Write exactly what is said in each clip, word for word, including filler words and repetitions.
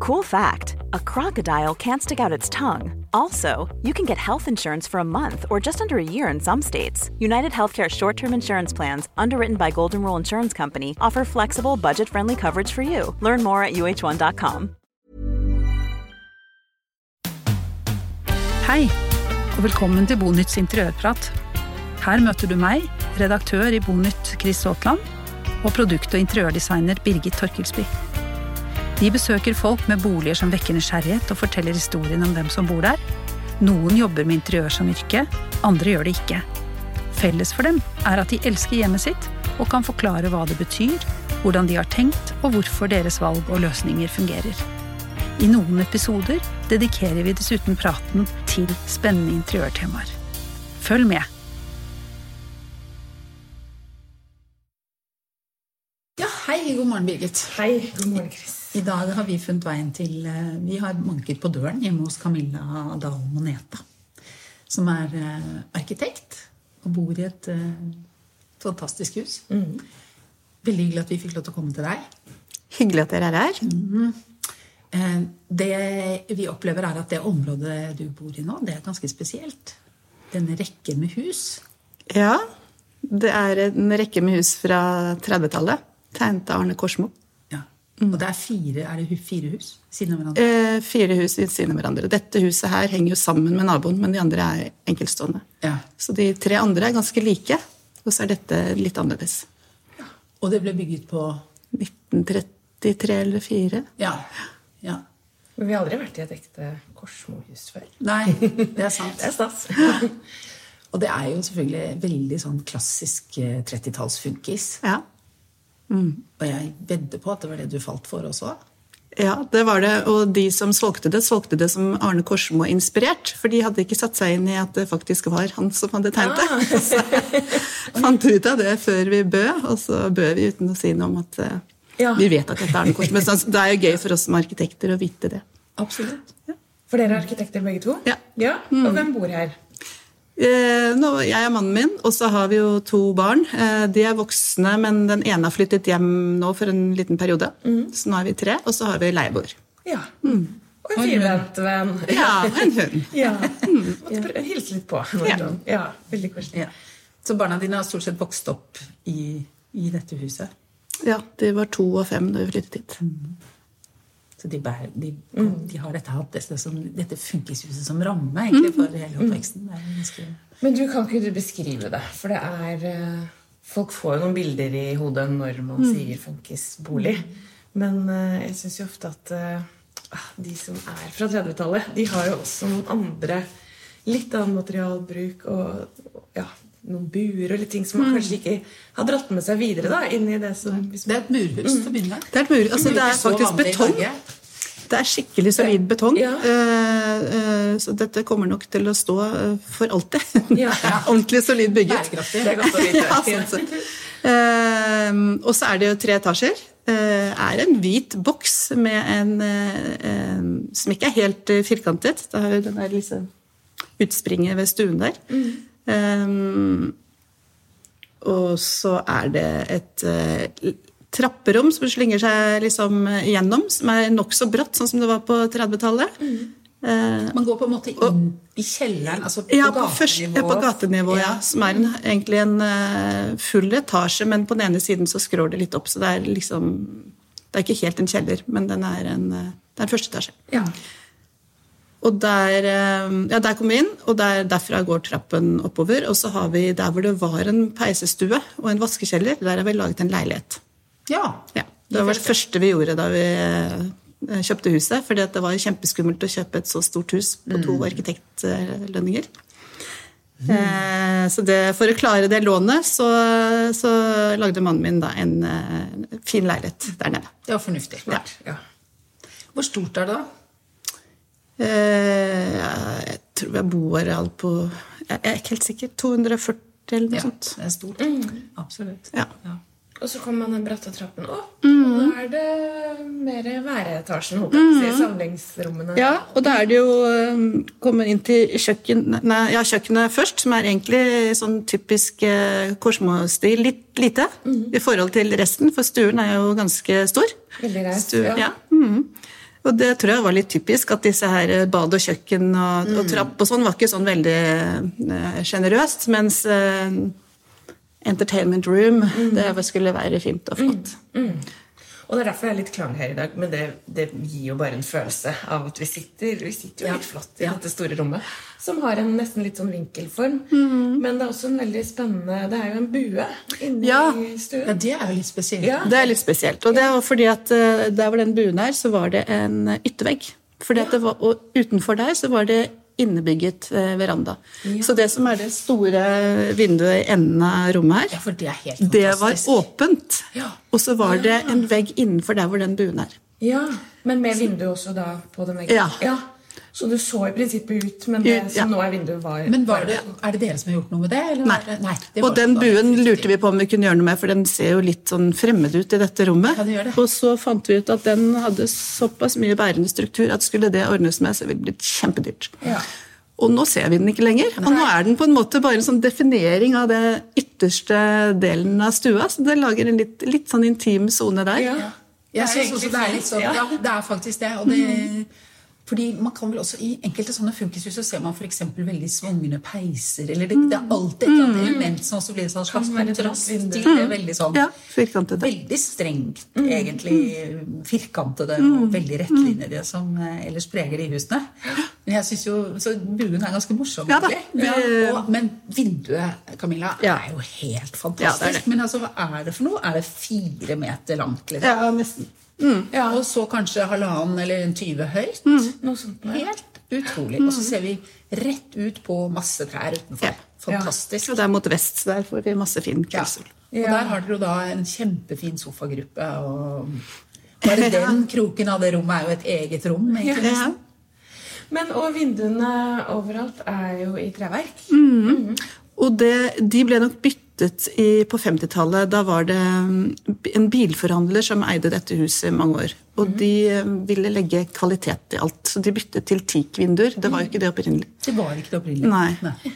Cool fact, a crocodile can't stick out its tongue. Also, you can get health insurance for a month or just under a year in some states. United Healthcare short-term insurance plans, underwritten by Golden Rule Insurance Company, offer flexible, budget-friendly coverage for you. Learn more at u h one dot com. Hei, og velkommen til Bonytts interiørprat. Her møter du meg, redaktør i Bonytt Chris Aatland, og produkt- og interiørdesigner Birgit Torkelsby. De besøker folk med boliger som vekker nysgjerrighet og forteller historien om dem som bor der. Noen jobber med interiør som yrke, andre gjør det ikke. Felles for dem er at de elsker hjemmet sitt og kan forklare hva det betyr, hvordan de har tenkt og hvorfor deres valg og løsninger fungerer. I noen episoder dedikerer vi dessuten praten til spennende interiørtemaer. Følg med! Ja, hei, god morgen Birgit. Hei, god morgen Chris. I dag har vi funnet veien til, vi har banket på døren hjemme hos Camilla Dahl Moneta, som er arkitekt og bor i et fantastisk hus. Mm. Veldig hyggelig at vi fikk lov til å komme til deg. Hyggelig at dere er her. Mm. Det vi opplever er at det området du bor i nå, det er ganske spesielt. Denne rekken med hus. Ja, det er en rekke med hus fra trettitallet, tegnet av Arne Korsmo. Og det er fire, er det fire hus siden av hverandre? Eh, fire hus siden av hverandre. Dette huset her henger jo sammen med naboen, men de andre er enkeltstående. Ja. Så de tre andre er ganske like, og så er dette litt annerledes. Ja. Og det ble bygget på? nitten trettitre eller fire. Ja, ja. Men vi har aldri vært i et ekte Korsmo-hus før. Nei, det er sant. Det er stas. Ja. Og det er jo selvfølgelig veldig sånn klassisk trettitallsfunkis. Ja. Mm. Og jeg vedder på at det var det du falt for også. Ja, det var det. Og de som solgte det, solgte det som Arne Korsmo inspirert. For de hadde ikke satt seg inn i at det faktisk var han som hadde tegnet det. Ah. Så fant ut av det før vi bød, og så bød vi uten å si noe om at ja. Vi vet at dette er Arne Korsmo. Men det er jo gøy for oss som arkitekter å vite det. Absolutt. Ja. For dere er arkitekter begge to? Ja. Ja. Og mm. hvem bor her? Eh, nå, jeg er mannen min, og så har vi jo to barn. Eh, de er voksne, men den ene har flyttet hjem nå for en liten periode. Mm. Så nå er vi tre, og så har vi leieboer. Ja. Mm. Og en firevent venn. Ja, en hund. Ja. Mm. Måtte hilse litt på. Ja, ja veldig koselig. Ja. Så barna dine har stort sett vokst opp i, i dette huset? Ja, de var to og fem da vi flyttet hit. Mm. Så de, bær, de, mm. de har dette, dette, som, dette funkishuset som ramme egentlig, for hele oppveksten. Det er ganske... Men du, kan ikke du beskrive det? For det er... Folk får jo noen bilder i hodet når man mm. sier funkisbolig. Men uh, jeg synes jo ofte at uh, de som er fra trettitallet, de har jo også noen andre, litt annen materialbruk og, og ja, noen buer og litt ting som man mm. kanskje ikke har dratt med seg videre da, inn i det som... Det er et murhus til å begynne med. Det er et murhus, altså det er faktisk betong. Det er skikkelig solid betong. Ja. Uh, uh, så dette kommer nok til å stå uh, for alltid. Ja. Ordentlig solid bygget. Bærekraftig, det er godt å vite. Ja, sånn. uh, og så er det jo tre etasjer. Uh, er en hvit boks med en uh, som ikke er helt uh, firkantet. Det har jo den der liksom utspringet ved stuen der. Mm. Um, og så er det et uh, trapperom som slynger seg liksom gjennom, som er nok så bratt, sånn som det var på trettitallet. Mm. Uh, Man går på en måte inn og, i kjelleren, altså på ja, gatenivå. På først, ja, på gatenivå, ja. Ja, som er en, egentlig en uh, full etasje, men på den ene siden så skrår det litt opp, så det er liksom, det er ikke helt en kjeller, men den er en, uh, det er en første etasje. Ja. Og der, ja, der kom vi inn, og der, derfra går trappen oppover, og så har vi der hvor det var en peisestue og en vaskekjeller, der har vi laget en leilighet. Ja. Ja, det var det første vi gjorde da vi kjøpte huset, fordi det var kjempeskummelt å kjøpe et så stort hus på to mm. arkitektlønninger. Mm. Eh, så det, for å klare det lånet, så, så lagde mannen min da en, en fin leilighet der nede. Det var fornuftig. Ja. Ja. Hvor stort er det da? Eh, jeg tror jeg bor alt på, jeg er ikke helt sikker, to hundre og førti eller noe ja, sånt. Det er stort. Mm. Absolutt. Ja. Ja. Og så kommer man den bratte trappen opp, mm. og da er det mer væreetasjen, mm. samlingsrommene. Ja, og da er det jo kommer inn til kjøkken, nei, ja, kjøkkenet først, som er egentlig sånn typisk eh, Korsmo-stil, litt lite mm. i forhold til resten, for stuen er jo ganske stor. Veldig reist, Stue, ja. ja. Mm. Og det tror jeg var litt typisk, at disse her bad og kjøkken og, mm. og trapp og sånn var ikke sånn veldig uh, generøst, mens uh, entertainment room, mm. det skulle være fint og flott. Mm. Mm. Og det er derfor det er litt klang her i dag, men det, det gir jo bare en følelse av at vi sitter, vi sitter jo ja. litt flott i ja. dette store rommet, som har en nesten litt sånn vinkelform. Mm. Men det er også en veldig spennende, det er jo en bue inne ja. i stuen. Ja, det er jo litt spesielt. Ja. Det er litt spesielt, og det var fordi at uh, der hvor den buen er, så var det en yttervegg. Fordi at det var, og utenfor der så var det innebygget eh, veranda. Ja. Så det som er det store vinduet i enden av rommet her, ja, for det er helt fantastisk. Det var åpent. Ja. Og så var det en vegg innenfor der hvor den buen er. Ja, men med vindu også da på den veggen. Ja. ja. Så du så i prinsippet ut, men det ut, som ja. nå er vinduet var... Men var det, er det dere som har gjort noe med det? Eller Nei. Det, nei det og den buen lurte vi på om vi kunne gjøre noe med, for den ser jo litt sånn fremmed ut i dette rommet. Ja, det gjør det. Og så fant vi ut at den hadde såpass mye bærende struktur at skulle det ordnes med, så ville det blitt kjempedyrt. Ja. Og nå ser vi den ikke lenger. Og nå er den på en måte bare en sånn definering av det ytterste delen av stua, så det lager en litt, litt sånn intim zone der. Ja. Jeg synes også det er litt sånn, ja, det er faktisk det, og det... Fordi man kan vel også, I enkelte sånne funkishus så ser man for eksempel veldig svungne peiser, eller det, det er alltid et eller annet element som også blir en sånn slags kontrast til det veldig sånn, ja, firkantede. Veldig strengt, egentlig firkantede og veldig rettlinjede som ellers preger de husene. Men jeg synes jo, så buen er ganske morsom ja, egentlig. Ja, og, men vinduet, Camilla, ja. er jo helt fantastisk. Ja, det er det. Men altså, hva er det for noe? Er det fire meter langt? Liksom? Ja, nesten. Mm. Ja, og så kanskje halvannen eller en tyve høyt. Mm. Noe sånt. Helt utrolig. Mm. Og så ser vi rett ut på masse trær utenfor. Ja. Fantastisk. Og der mot vest, der får vi masse fin kveldssol. Ja. Og der har dere jo da en kjempefin sofagruppe. Og bare den kroken av det rommet er jo et eget rom. Egentlig. Ja. Men, og vinduene overalt er jo i treverk. Mm. Mm. Og det, de ble nok byttet i, på femtitallet. Da var det en bilforhandler som eide dette huset i mange år. Og mm. de ville legge kvalitet i alt. Så de byttet til teakvinduer. Det var jo ikke det opprinnelig. Det var ikke det opprinnelig. Nei. Nei.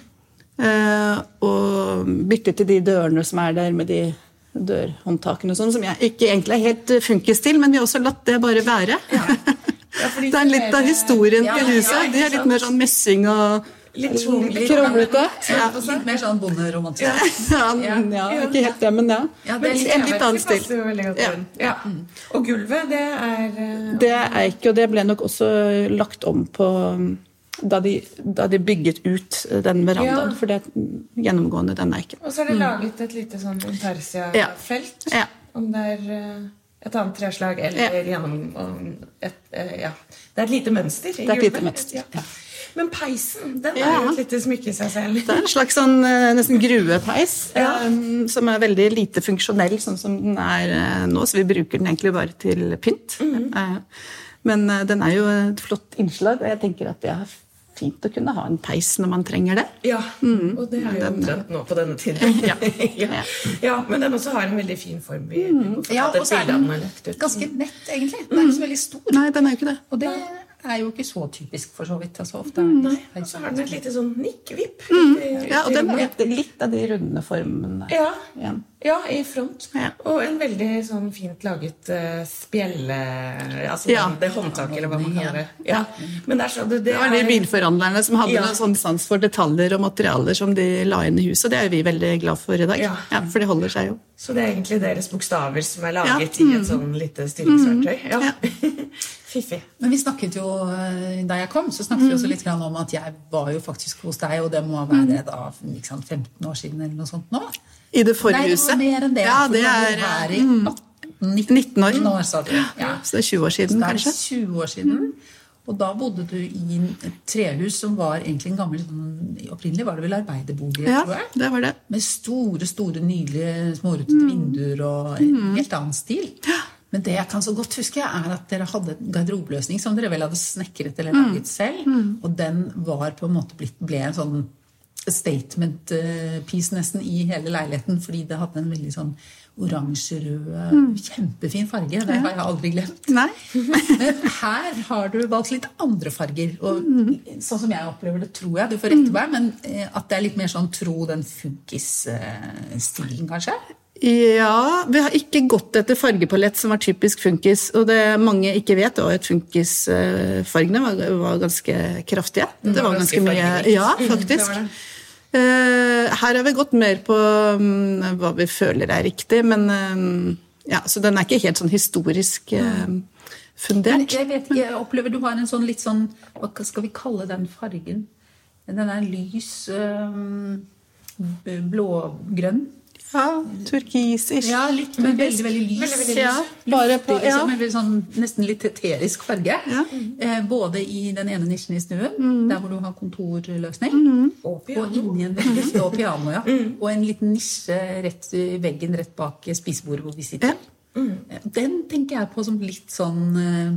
Uh, og byttet til de dørene som er der med de dørhåndtakene og sånn, som jeg ikke egentlig er helt funkes til, men vi har også latt det bare være. Ja. Ja, det er litt av historien ja, til huset. Ja, de er litt mer sånn messing og litt kronglete. Ja, litt mer sånn bonderomantisk. Ja, ja, ja, ikke helt det, men ja. ja det er litt, en litt annen stil. Ja. Ja. Og gulvet, det er... Det er ikke, og det ble nok også lagt om på da de, da de bygget ut den verandaen, ja. For det er gjennomgående den er ikke. Og så er det laget et lite sånn intarsia-felt, ja. Om det er et annet treslag, eller ja. Gjennom et, ja. Det er et lite mønster i gulvet. Det er et lite mønster, ja. Men peisen, den er jo et lite smykke i seg selv. Det er en slags sånn, nesten gruepeis, ja. um, som er veldig lite funksjonell, sånn som den er uh, nå, så vi bruker den egentlig bare til pynt. Mm. Uh, men uh, den er jo et flott innslag, og jeg tenker at det er fint å kunne ha en peis når man trenger det. Ja, mm. og det er jo omtrent nå på denne tiden. Ja. ja. ja, men den også har en veldig fin form. Vi, mm. Ja, og så er den ganske nett, egentlig. Den er ikke så veldig stor. Nei, den er jo ikke det. Og det er jo ikke så typisk for så vidt. Altså, ofte er Nei, og så har den et lite sånn nikkvipp. Mm. Ja, og den er litt av de runde formene. Ja, igjen. Ja, i front. Ja. Og en veldig sånn fint laget uh, spjelle... Altså ja. den, det håndtaket, eller hva man kaller det. Ja. Men det er så... Det, det, det var de bilforhandlerne som hadde ja. Noen sånn sans for detaljer og materialer som de la inn i huset, og det er vi veldig glad for i dag. Ja. Ja, for det holder seg jo. Så det er egentlig deres bokstaver som er laget ja. Mm. I et sånn lite styringsverktøy. Ja. ja. Fiffig. Men vi snakket jo, da jeg kom, så snakket mm. vi også litt om at jeg var jo faktisk hos deg, og det må være da liksom femten år siden eller noe sånt nå. I det forrige huset? Nei, det var mer enn det. Ja, det er her i atten, nitten år. år sa du. Ja. Så det er tjue år siden, så kanskje? Det er tjue år siden. Mm. Og da bodde du i et trehus som var egentlig en gammel, opprinnelig var det vel arbeiderbolig, ja, tror jeg? Det var det. Med store, store, nydelige, smårutete mm. vinduer og en mm. helt annen stil. Ja. Men det jeg kan så godt huske er at dere hadde en garderobeløsning som dere vel hadde snekret eller laget mm. selv, mm. og den var på en måte blitt, ble en sånn statement piece nesten i hele leiligheten, fordi det hadde en veldig sånn oransjerød, mm. kjempefin farge. Det har jeg aldri glemt. Nei. Men her har du valgt litt andre farger, og mm. sånn som jeg opplever det, tror jeg, du får rette meg, men at det er litt mer sånn tro den funkis-stilen, kanskje? Ja, vi har ikke gått etter fargepalett som var typisk funkis, og det mange ikke vet var at funkisfargene var, var ganske kraftige. Det var ganske mye, ja, faktisk. Mm, uh, her har vi gått mer på um, hva vi føler er riktig, men um, ja, så den er ikke helt sånn historisk uh, fundert. Men jeg vet, jeg opplever du har en sånn litt sånn, hva skal vi kalle den fargen? Den er lys, um, blågrønn. Ja, turkisisk. Ja, litt, men veldig, veldig lys. Veldig, veldig lys. Ja, bare på, ja. Liksom, sånn, nesten litt eterisk farge. Ja. Eh, både i den ene nisjen i stuen, mm. der hvor du har kontorløsning, mm. og, og inni en veldig og piano, ja. Mm. Og en liten nisje rett i veggen, rett bak spisebordet hvor vi sitter. Ja. Mm. Den tenker jeg på som litt sånn eh,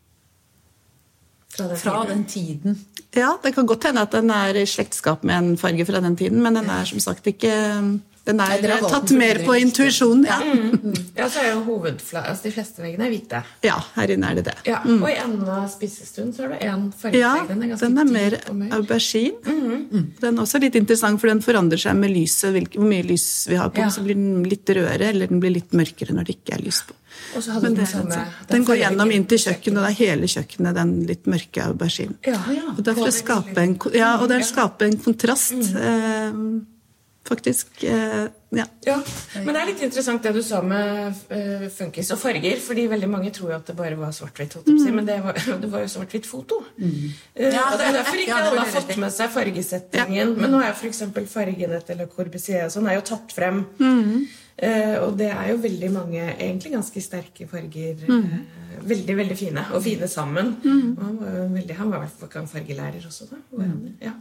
fra, den, fra den tiden. Ja, det kan godt hende at den er i slektskap med en farge fra den tiden, men den er som sagt ikke... Den er Nei, tatt mer på intuisjon. Ja. Mm. Ja, så er jo hovedfla... Altså, de fleste veggene er hvite. Ja, her inne er det det. Ja. Mm. Og i enden av spisestuen så er det en fargevegg. Ja, den er, den er mer aubergine. Mm. Mm. Den er også litt interessant, for den forandrer seg med lyset. Hvor mye lys vi har på, ja. Så blir den litt rødere, eller den blir litt mørkere når det ikke er lys på. Og så hadde Men den, det, samme, den, den går gjennom inn til kjøkkenet, og det er hele kjøkkenet, den litt mørke aubergine. Ja, ja. Og derfor skape en, ja, og det skaper en kontrast. Mm. Eh, faktisk, eh, ja. Ja, men det er litt interessant det du sa med uh, funkis og farger, fordi veldig mange tror jo at det bare var svart-hvitt, mm. men det var, det var jo svart-hvitt foto. Mm. Uh, ja, og det er derfor ikke alle har fått med seg fargesettingen, ja. Men nå er jo for eksempel fargene til Le Corbusier og sånn er jo tatt frem, mm. uh, og det er jo veldig mange, egentlig ganske sterke farger, mm. uh, veldig, veldig fine, og fine sammen. Mm. Og han var jo veldig, han var i hvert fall fargelærer også da, mm. ja.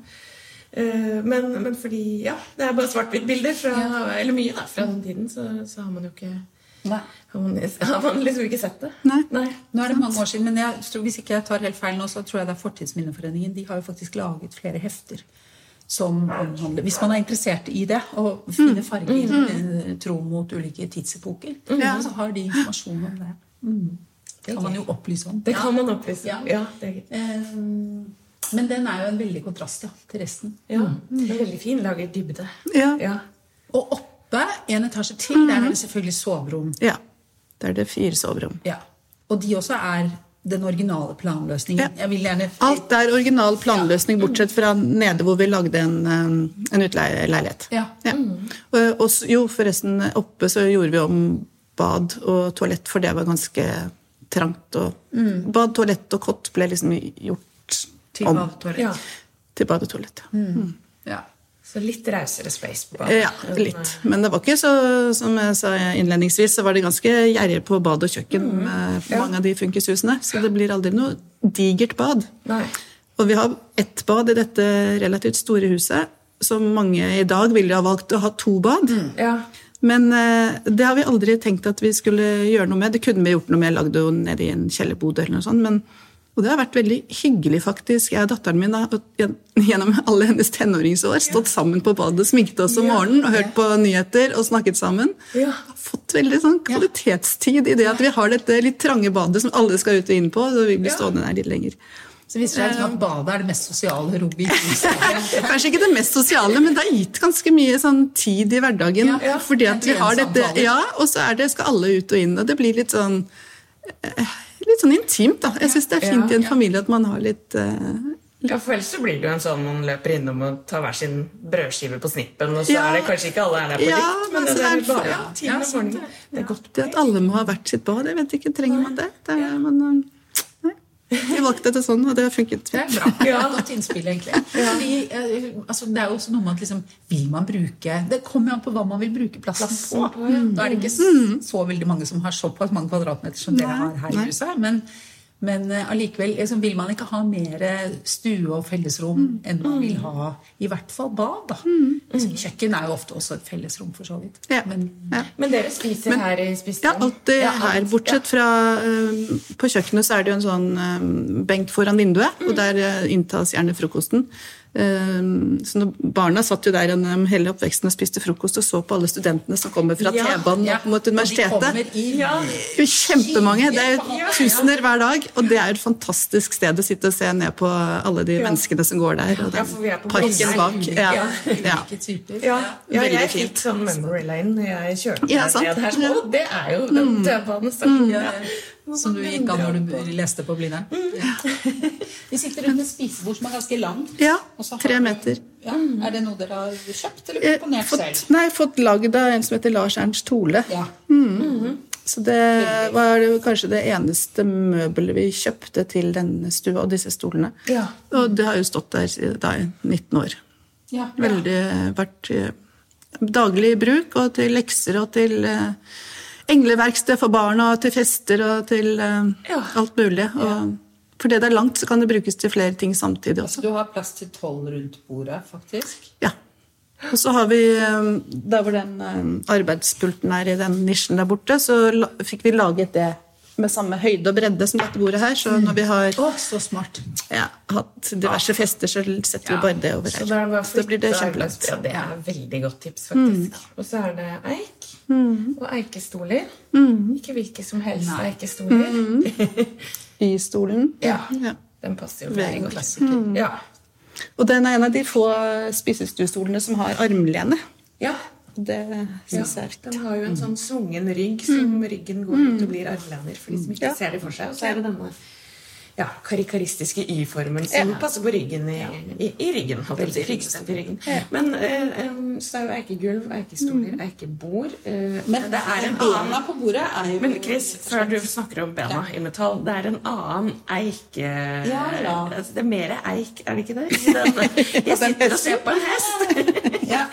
Men, men fordi, ja, det er bare svart-hvitt bilder fra, ja. Eller mye da, fra den tiden, så, så har man jo ikke har man, har man liksom ikke sett det. Nei. Nei. Nå er det mange år siden, men jeg tror, hvis ikke jeg tar helt feil nå, så tror jeg det er Fortidsminneforeningen. De har jo faktisk laget flere hefter som omhandler, hvis man er interessert i det, og finne mm. farger mm. tro mot ulike tidsepoker, mm. så har de informasjon om det. Mm. Det kan man jo opplyse om. Det kan man opplyse om, ja. Ja, det er gøy. Um, Men den er jo en veldig kontrast, ja, til resten. Ja, det er veldig fin, lager dybde. Ja. Ja. Og oppe, en etasje til, mm. der er det selvfølgelig soverom. Ja, der er det fire soverom. Ja, og de også er den originale planløsningen. Ja. Jeg vil gjerne... Alt er original planløsning, bortsett fra nede hvor vi lagde en, en utleieleilighet. Ja. Ja. Mm. Og, og jo, forresten, oppe så gjorde vi om bad og toalett, for det var ganske trangt. Og mm. bad, toalett og kott ble liksom gjort til bad og toalett. Ja. Til bad og toalett, ja. Mm. Ja. Så litt rausere space på badet. Ja, litt. Men det var ikke så, som jeg sa innledningsvis, så var det ganske gjerrig på bad og kjøkken mm. med ja. Mange av de funkishusene. Så det blir aldri noe digert bad. Nei. Og vi har ett bad i dette relativt store huset, som mange i dag ville ha valgt å ha to bad. Mm. Ja. Men eh, det har vi aldri tenkt at vi skulle gjøre noe med. Det kunne vi gjort noe med, lagde jo nede i en kjellerbod eller noe sånt, men og det har vært veldig hyggelig faktisk. Jeg og datteren min har gjennom alle hennes tenåringsår stått sammen på badet, sminket oss om morgenen og hørt på nyheter og snakket sammen. Ja. Har fått veldig sånn kvalitetstid i det at vi har dette litt trange badet som alle skal ut og inn på, så vi blir stående der litt lenger. Så viser det seg at badet er det mest sosiale rommet i huset. Kanskje ikke det mest sosiale, men det har gitt ganske mye sånn tid i hverdagen. Ja, ja. Fordi at vi har dette, ja, og så er det, skal alle ut og inn, og det blir litt sånn... Litt sånn intimt, da. Jeg synes det er fint ja, i en familie at man har litt... Uh, ja, for ellers så blir det jo en sånn man løper innom og tar hver sin brødskive på snippen, og så ja, er det kanskje ikke alle er der på ja, likt, men det, det er bare ja, ja, morgenen. Det er godt det at alle må ha hvert sitt bad. Jeg vet ikke, trenger man det? Det er, man, nei. Vi valgte det sånn, og det har funket. Det er bra. Ja, godt innspill, egentlig. Ja. Fordi, altså, det er jo også noe med at liksom, vil man bruke... Det kommer jo an på hva man vil bruke plassen på. Mm. Da er det ikke mm. så veldig mange som har såpass mange kvadratmeter som dere har her i huset, men... Men allikevel liksom, vil man ikke ha mer stue og fellesrom mm. enn man vil ha i hvert fall bad. Da. Mm. Mm. Kjøkken er jo ofte også et fellesrom for så vidt. Ja. Men, ja. Men dere spiser Men, her i spisestuen? Ja, alt det ja, her. Bortsett fra um, på kjøkkenet så er det jo en sånn um, benk foran vinduet, mm. og der uh, inntas gjerne frokosten. Så når barna satt jo der gjennom hele oppveksten og spiste frokost og så på alle studentene som kommer fra Ja, T-banen ja. opp mot universitetet. Og de kommer i- Ja. Jo, kjempemange. Det er jo tusener hver dag, og det er jo et fantastisk sted å sitte og se ned på alle de menneskene som går der, og Ja, for vi er på parken bak. Ja. Ja. Ulike typer. Ja, ja Veldig jeg fint. fikk sånn memory lane når jeg kjørte Ja, sant. ned her. Så det er jo den T-banestasjonen. Ja, som du gikk av når du leste på Blindern. Ja. Vi sitter rundt et spisebord som er ganske langt. Ja, Og så har tre du- meter. Ja. Er det noe dere har kjøpt eller Eh, komponert Fått, selv? nei, fått lagd av en som heter Lars Ernst Tole. Ja. Så det var det kanskje det eneste møbelet vi kjøpte til denne stua, og disse stolene. Ja. Og det har jo stått der siden da i nitten år. Ja. Veldig vært eh, daglig i bruk, og til lekser, og til eh, engleverksted for barna, og til fester, og til eh, Ja. alt mulig. Og fordi det er langt, så kan det brukes til flere ting samtidig også. Så du har plass til tolv rundt bordet, faktisk? Ja. Og så har vi, eh, der hvor den eh, arbeidspulten er i den nisjen der borte, så la, fikk vi laget det med samme høyde og bredde som dette bordet her. Så når vi har Å, så smart. ja, hatt diverse fester, så setter vi bare det over Så her. da er det bare Så blir det flytte kjempelangt. arbeids- Ja, det er et veldig godt tips, faktisk. Og så er det eik og eikestoler. Ikke hvilke som helst eikestoler. Y-stolen. Ja. Ja. Den passer jo Veldig veldig godt. godt. Ja. Og den er en av de få spisestuestolene som har armlene. Ja. Det Ja, synes jeg er viktig. den har jo en sånn svungen rygg som ryggen går ut og blir armlener for de som ikke Ja. ser det for seg. Og så er det denne ja, karikaristiske Y-formen som Ja. passer på ryggen i, i, i ryggen. holdt jeg på å si, ryggstøt i ryggen. Men eh, em, så er jo eikegulv, eikestoler, eikebord. eh, Men det er en bena annen på bordet er jo Men Chris, før du snakker om bena i metall, det er en annen eike... Ja, ja. Altså, det er mer eik, er det ikke det? I den, jeg sitter og ser på en hest. Ja.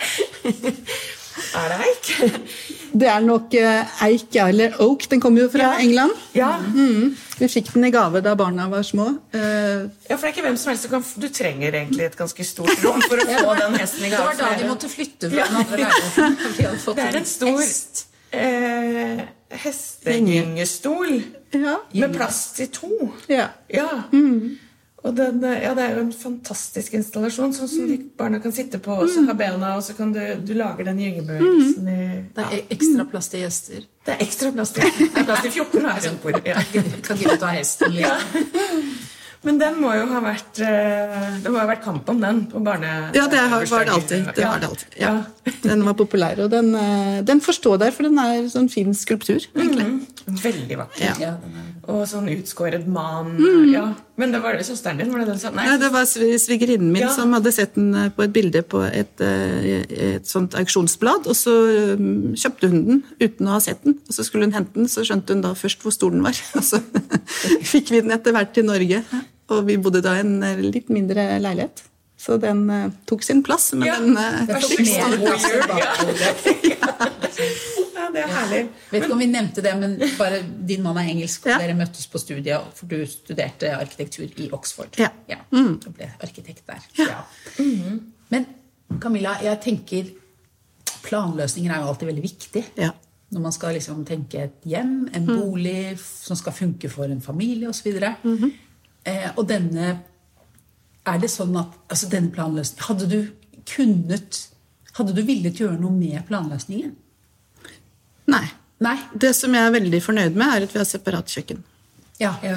Er det eik? Det er nok eh, eik, ja, eller oak. Den kommer jo fra England. Ja. Mm. Vi fikk den i gave da barna var små. Eh, Ja, for det er ikke hvem som helst som kan Du trenger egentlig et ganske stort rom for å få den hesten i Det gang. var da for de det- måtte flytte fra den andre leiligheten. De hadde fått Det er en stor hest. eh, hestegyngestol ja. med plass til to. ja. Ja. Og den, ja, det er jo en fantastisk installasjon, sånn som de barna kan sitte på, og så ha bena, og så kan du, du lage den gyngebevegelsen i Det er ekstra plass til gjester. Det er ekstra plass til Det er plass til fjorten her rundt bordet. Ja. Kan gidde å ta hesten. Ja. Liksom. Men den må jo ha vært eh, Det må ha vært kamp om den på barne... Ja, det har, var det alltid. Det Ja. var det alltid. Ja. Den var populær, og den, eh, den får stå der, for den er sånn fin skulptur, egentlig. Mm. Veldig vakker. Ja. Ja, den er- Og sånn utskåret man. Ja. Men det var det søsteren din? Var det den som Nei, Nei, det var sv- svigerinnen min Ja. som hadde sett den eh, på et bilde på et, eh, et sånt auksjonsblad, og så um, kjøpte hun den uten å ha sett den. Og så skulle hun hente den, så skjønte hun da først hvor stor den var. Og så fikk vi den etter hvert til Norge, og vi bodde da i en eh, litt mindre leilighet. Så den eh, tok sin plass, men Ja. den eh, Det var tok skikkelig mer stor. plass enn bakhodet. ja, det er herlig. Vet ikke om vi nevnte det, men bare din mann er engelsk, og Ja. dere møttes på studiet, for du studerte arkitektur i Oxford. Ja. Og ble arkitekt der. Ja. Men Camilla, jeg tenker planløsninger er jo alltid veldig viktig. Ja. Når man skal liksom tenke et hjem, en bolig som skal funke for en familie osv. Mm-hmm. eh, og denne Er det sånn at altså denne planløsningen Hadde du kunnet Hadde du villet gjøre noe med planløsningen? Nei. Nei? Det som jeg er veldig fornøyd med, er at vi har separat kjøkken. Ja. Ja.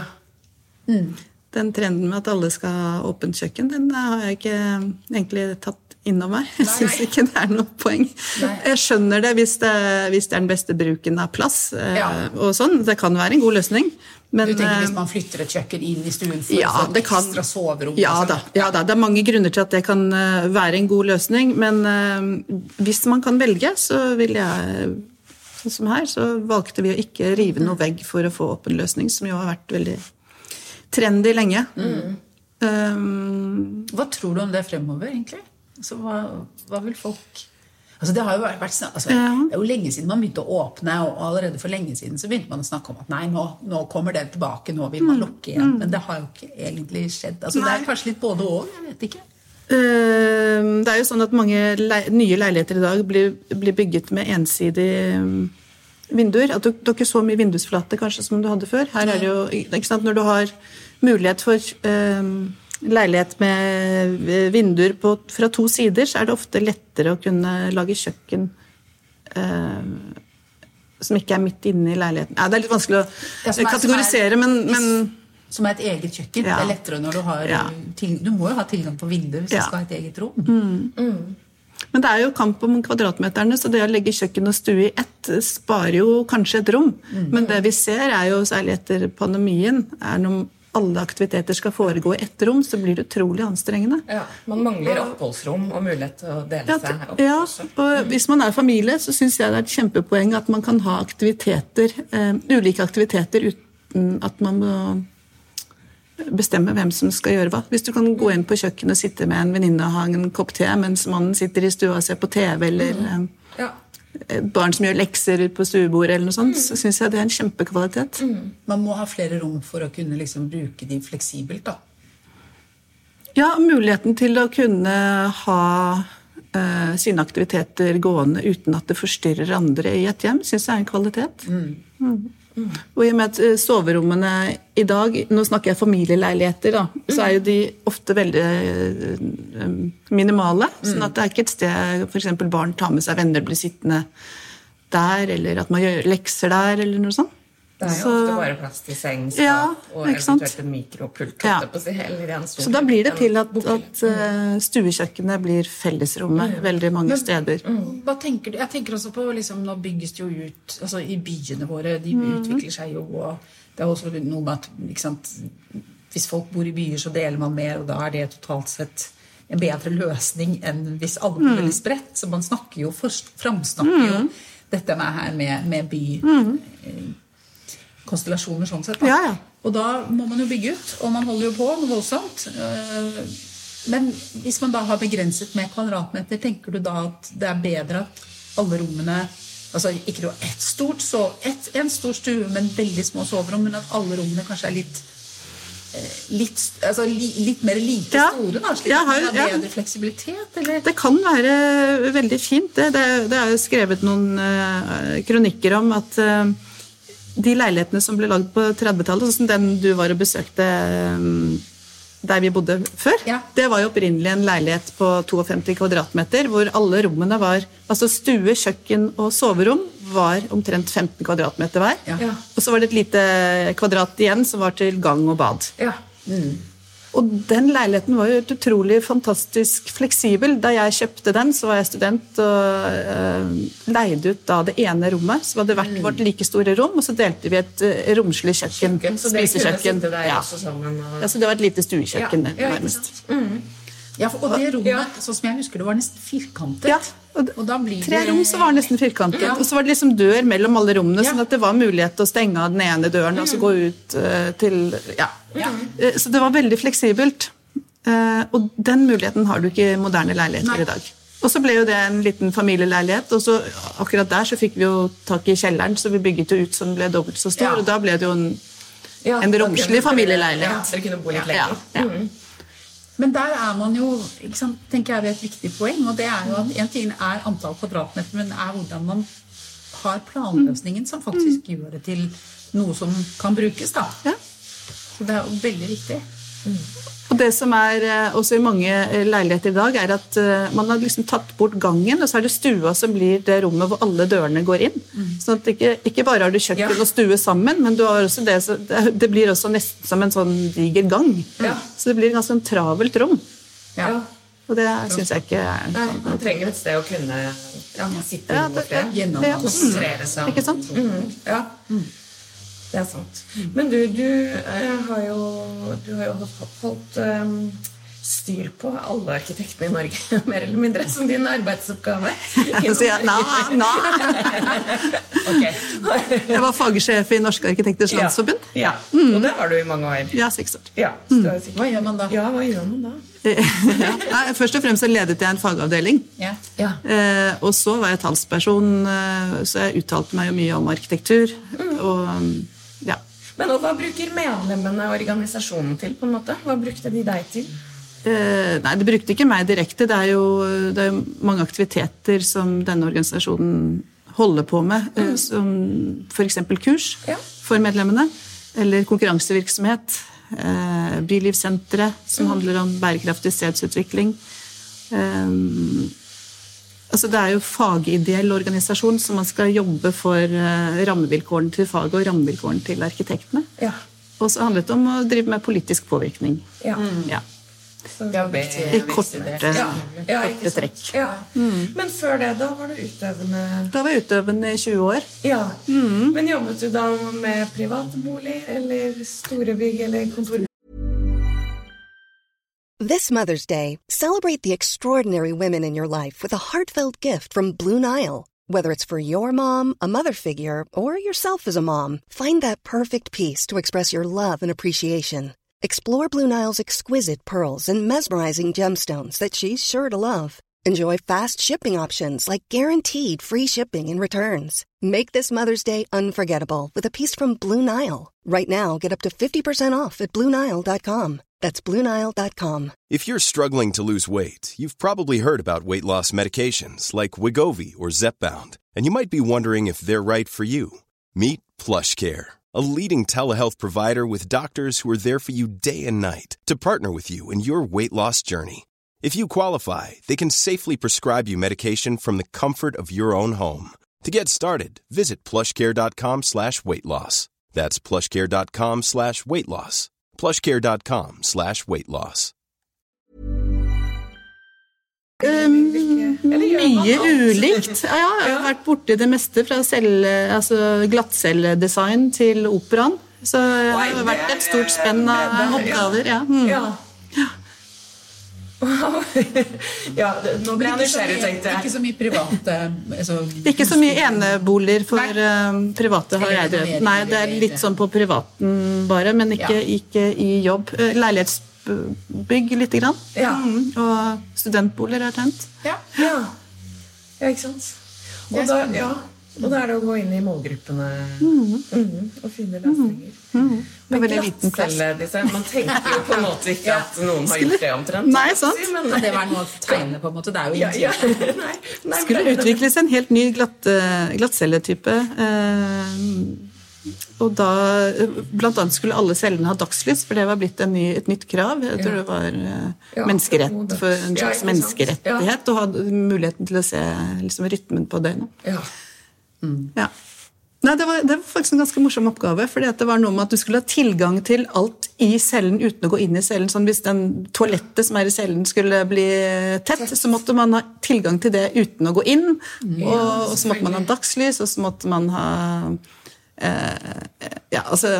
Den trenden med at alle skal ha åpent kjøkken, den har jeg ikke egentlig tatt innover meg. Jeg syns ikke det er noe poeng. Nei. Jeg skjønner det hvis, det hvis det er den beste bruken av plass. eh, Ja. Og sånn. Det kan være en god løsning. Men, Du tenker hvis eh, man flytter et kjøkken inn i stuen for ja, å få det et kan, ekstra soverom? ja, liksom? da, ja da, det er mange grunner til at det kan eh, være en god løsning, men eh, hvis man kan velge, så vil jeg, sånn som her, så valgte vi å ikke rive noe vegg for å få åpen løsning, som jo har vært veldig trendy lenge. Mm. Um, Hva tror du om det fremover, egentlig? Altså, hva, hva vil folk altså, det, har jo vært, vært, altså, Ja. det er jo lenge siden man begynte å åpne, og allerede for lenge siden så begynte man å snakke om at nei, nå, nå kommer det tilbake, nå vil man lukke igjen. Men det har jo ikke egentlig skjedd. Altså, det er Nei. kanskje litt både og, jeg vet ikke. um, det er jo sånn at mange lei- nye leiligheter i dag blir, blir bygget med ensidige um, vinduer. At du, du har ikke så mye vindusflate kanskje som du hadde før. Her er det jo, ikke sant, når du har mulighet for um, leilighet med vinduer på, fra to sider, så er det ofte lettere å kunne lage kjøkken eh, som ikke er midt inne i leiligheten. Ja, det er litt vanskelig å ja, er, kategorisere, men, men... Som er et eget kjøkken. Ja. Det er lettere når du har... Ja. Til, du må jo ha tilgang på vinduer hvis ja. du skal ha et eget rom. Mm. Mm. Men det er jo kamp om kvadratmeterne, så det å legge kjøkken og stue i ett sparer jo kanskje et rom. Mm. Men det vi ser er jo, særlig etter pandemien, er når alle aktiviteter skal foregå i ett rom, så blir det utrolig anstrengende. Ja, man mangler oppholdsrom og mulighet til å dele seg opp. Ja, og hvis man er familie, så synes jeg det er et kjempepoeng at man kan ha aktiviteter, uh, ulike aktiviteter uten at man må bestemme hvem som skal gjøre hva. Hvis du kan gå inn på kjøkkenet og sitte med en venninne og ha en kopp te, mens mannen sitter i stua og ser på T V, eller mm. ja. et barn som gjør lekser på stuebordet, eller noe sånt, mm. så synes jeg det er en kjempekvalitet. Mm. Man må ha flere rom for å kunne liksom bruke de fleksibelt, da. Ja, muligheten til å kunne ha uh, sine aktiviteter gående uten at det forstyrrer andre i et hjem, synes jeg er en kvalitet. Mm. Mm. Mm. Og i og med at soverommene i dag, nå snakker jeg familieleiligheter da, så er jo de ofte veldig minimale, sånn at det er ikke et sted for eksempel barn tar med seg venner, blir sittende der, eller at man gjør lekser der, eller noe sånt. Det er jo så, ofte bare plass til seng, skap, ja, og eventuelt en mikropult ja. på seg, eller en stor. Så da blir det til at, at uh, stuekjøkkenet blir fellesrommet mm. veldig mange Men, steder. Mm. Hva tenker du? Jeg tenker også på, liksom, nå bygges det jo ut, altså i byene våre, de mm. utvikler seg jo, og det er også noe med at, ikke sant, hvis folk bor i byer så deler man mer, og da er det totalt sett en bedre løsning enn hvis alle blir veldig spredt, så man snakker jo, først, framsnakker jo mm. dette med her med, med by... Mm. konstellasjoner sånn sett. Da. Ja, ja. Og da må man jo bygge ut, og man holder jo på noe voldsomt. Men hvis man da har begrenset med kvadratmeter, tenker du da at det er bedre at alle rommene, altså ikke noe ett stort, så et, en stor stue, men veldig små soverom, men at alle rommene kanskje er litt, litt, altså, li, litt mer like ja. store, da, slik at man har bedre ja. fleksibilitet, eller? Det kan være veldig fint. Det, det, det er jo skrevet noen uh, kronikker om at uh, de leilighetene som ble laget på trettitallet, sånn som den du var og besøkte um, der vi bodde før, ja. det var jo opprinnelig en leilighet på femtito kvadratmeter, hvor alle rommene var, altså stue, kjøkken og soverom var omtrent femten kvadratmeter hver. Ja. Og så var det et lite kvadrat igjen som var til gang og bad. Ja. Mm. Og den leiligheten var jo utrolig fantastisk fleksibel. Da jeg kjøpte den, så var jeg student og uh, leide ut da det ene rommet. Så hadde det vært vårt like store rom, og så delte vi et uh, romslig kjøkken, kjøkken spisekjøkken. Ja. Og... ja, så det var et lite stuekjøkken ja, ja, nærmest. Mm. Ja, og det rommet, ja. sånn som jeg husker, det var nesten firkantet. Ja, og, og da blir det... tre rom så var det nesten firkantet. Ja. Og så var det liksom dør mellom alle rommene, ja. sånn at det var mulighet til å stenge av den ene døren, mm. og så gå ut uh, til... Ja. Ja. Uh, så det var veldig fleksibelt. Uh, og den muligheten har du ikke i moderne leiligheter Nei. I dag. Og så ble jo det en liten familieleilighet, og så akkurat der så fikk vi jo tak i kjelleren, så vi bygget jo ut som ble dobbelt så stor, ja. Og da ble det jo en, ja, en romslig familieleilighet. Ja, så det kunne bo litt lenger. Ja, ja. Mm. Men der er man jo, ikke sant, tenker jeg det er et viktig poeng, og det er jo at en ting er antall kvadratmeter, men det er hvordan man har planløsningen som faktisk mm. gjør det til noe som kan brukes, da. Ja. Så det er jo veldig viktig. Mm. Og det som er også i mange leiligheter i dag, er at man har liksom tatt bort gangen, og så er det stua som blir det rommet hvor alle dørene går inn. Mm. Sånn at ikke, ikke bare har du kjøkken ja. Og stue sammen, men du har også det, det blir også nesten som en sånn diger gang. Ja. Så det blir ganske en travelt rom. Ja. Og det synes jeg ikke er Nei, man trenger et sted å kunne ja, sitte ja, det, det, gjennom ja. og konsentrere seg. Ikke sant? Mm. Ja. Mm. Det er sant. Men du, du uh, har jo, du har jo holdt um, styr på alle arkitektene i Norge, mer eller mindre, som din arbeidsoppgave. Så jeg, nei, nei. Okay. Jeg var fagsjef i Norske Arkitekters Landsforbund. Ja, ja. Mm. Og det har du i mange år. Ja, seks år. Ja, mm. Hva gjør man da? Ja, hva gjør man da? Nei, først og fremst så ledet jeg en fagavdeling. Ja. Ja. Eh, og så var jeg talsperson, eh, så jeg uttalte meg jo mye om arkitektur. Mm. Og, ja. Men hva bruker medlemmene organisasjonen til, på en måte? Hva brukte de deg til? Eh, nei, det brukte ikke meg direkte. Det er jo, det er jo mange aktiviteter som denne organisasjonen holder på med, mm. eh, som for eksempel kurs ja. For medlemmene, eller konkurransevirksomhet, eh, Bylivssenteret, som handler om bærekraftig stedsutvikling. Um, altså det er jo fagideell organisasjon, så man skal jobbe for uh, rammevilkårene til faget og rammevilkårene til arkitektene. Ja. Og så handlet det om å drive med politisk påvirkning. Ja. Mm. Ja. Ja, I korte, ja. Ja, korte trekk. Ja. Mm. Men før det, da var du utøvende? Da var jeg utøvende i tjue år. Ja. Mm. Men jobbet du da med private bolig, eller store bygg, eller kontor? This Mother's Day, celebrate the extraordinary women in your life with a heartfelt gift from Blue Nile. Whether it's for your mom, a mother figure, or yourself as a mom, find that perfect piece to express your love and appreciation. Explore Blue Nile's exquisite pearls and mesmerizing gemstones that she's sure to love. Enjoy fast shipping options like guaranteed free shipping and returns. Make this Mother's Day unforgettable with a piece from Blue Nile. Right now, get up to fifty percent off at Blue Nile dot com. That's Blue Nile dot com. If you're struggling to lose weight, you've probably heard about weight loss medications like Wegovy or Zepbound, and you might be wondering if they're right for you. Meet PlushCare, a leading telehealth provider with doctors who are there for you day and night to partner with you in your weight loss journey. If you qualify, they can safely prescribe you medication from the comfort of your own home. To get started, visit plushcare.com slash weight loss. That's plushcare.com slash weight loss. plushcare.com slash weight loss. Um, mye ulikt. Ja, ja, jeg har vært borte det meste fra celle, altså glattcelledesign til operaen. Så det har vært et stort spenn av oppgaver. Ja. Mm. Ja. Ja, nå ble jeg nysgjerrig, tenkte jeg. Ikke så mye private altså, Ikke så mye eneboliger for uh, private har jeg drevet. Nei, det er litt sånn på privaten bare, men ikke, ja. Ikke i jobb. Leilighetsbygg litt grann. Ja. Mm, og studentboliger er tent. Ja, ja. Ja, ikke sant? Og da, ja, og da er det å gå inn i målgruppene mm. Mm, og finne løsninger. Mm. Men glattcelledesign, man tenker jo på en måte ikke ja. At noen har gjort det omtrent. Nei, sant? Men det var noe å tegne på en måte, det er jo ja, ja. Nei, nei, skulle utvikles en helt ny glatt, glattcelletype. Eh, og da, blant annet skulle alle cellene ha dagslys, for det var blitt en ny, et nytt krav. Jeg tror det var eh, ja. Menneskerett, for en slags ja, menneskerettighet, å ha muligheten til å se liksom, rytmen på døgnet. Ja. Mm. Ja. Nei, det var, det var faktisk en ganske morsom oppgave, fordi det var noe med at du skulle ha tilgang til alt i cellen uten å gå inn i cellen. Sånn, hvis den toalettet som er i cellen skulle bli tett, så måtte man ha tilgang til det uten å gå inn. Ja, og, og så måtte man ha dagslys, og så måtte man ha eh, ja, altså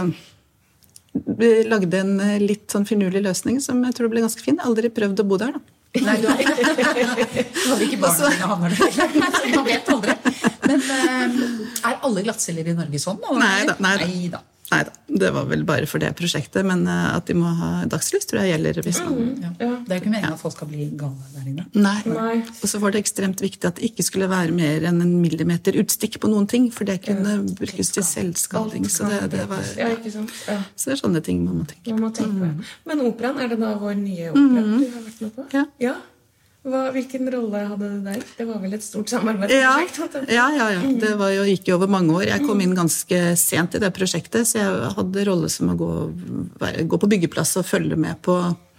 vi lagde en litt sånn finurlig løsning som jeg tror ble ganske fin. Aldri prøvd å bo der, da. Nei, du har ikke, du har ikke barn dine havner det. Man vet aldri. Men er alle glattceller i Norge sånn? Eller? Nei da, nei da. Nei da. Nei da, det var vel bare for det prosjektet, men at de må ha dagslys, tror jeg gjelder hvis man... Mm, ja. Ja. Det er jo ikke meningen at folk skal bli gale der inne. Nei. Nei, og så var det ekstremt viktig at det ikke skulle være mer enn en millimeter utstikk på noen ting, for det kunne ja. Brukes til selvskading, så det, det var... Ja, ikke sant? Ja. Så det er sånne ting man må tenke på. Man må tenke på. Mm. Men operaen, er det da vår nye opera mm. du har vært med på? Ja. Ja. Hva, hvilken rolle hadde du der? Det var vel et stort samarbeidsprosjekt? Ja, ja, ja. Det var jo, gikk jo over mange år. Jeg kom inn ganske sent i det prosjektet, så jeg hadde rolle som å gå, gå på byggeplass og følge med på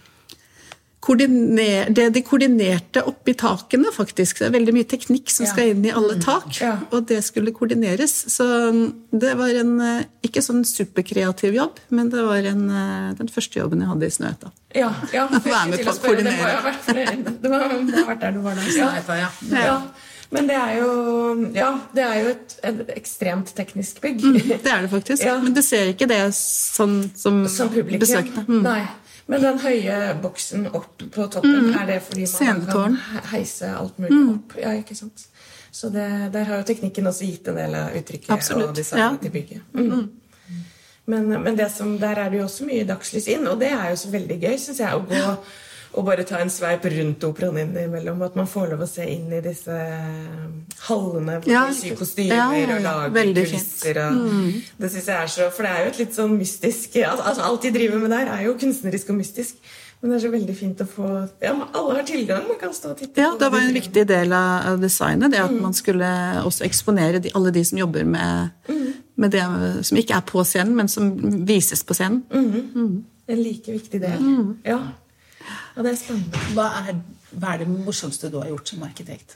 koordiner, det de koordinerte oppi takene, faktisk. Det er veldig mye teknikk som skal inn i alle tak, ja. Og det skulle koordineres. Så det var en ikke sånn superkreativ jobb, men det var en, den første jobben jeg hadde i Snøhetta. Ja, ja. Være med på å koordinere. Det må ha vært, det må ha vært der du var der. Snøhetta, ja. Ja. Ja. Men det er jo, ja, det er jo et, et ekstremt teknisk bygg. Mm, det er det faktisk, ja. Men du ser ikke det sånn som, som besøkende. Mm. Nei. Men den høye boksen opp på toppen, mm. er det fordi man Scenetårn. Kan heise alt mulig opp? Ja, ikke sant? Så det, der har jo teknikken også gitt en del av uttrykket. Absolutt. Og designet ja. til bygget. Mm. Mm. Men, men det som, der er det jo også mye dagslys inn, og det er jo så veldig gøy, synes jeg, å gå og bare ta en sveip rundt operaen innimellom, at man får lov å se inn i disse hallene, hvor ja, de syr kostymer ja, ja, ja. Og lager kulisser. Og mm. Det synes jeg er så, for det er jo et litt sånn mystisk, altså alt de driver med der er jo kunstnerisk og mystisk, men det er så veldig fint å få, ja, alle har tilgang, man kan stå og titte. Ja, det var en viktig del av designet, det at mm. man skulle også eksponere de, alle de som jobber med, mm. med det som ikke er på scenen, men som vises på scenen. Mm. Mm. En like viktig del. Mm. Ja. Og det er spennende. Hva er, hva er det morsomste du har gjort som arkitekt?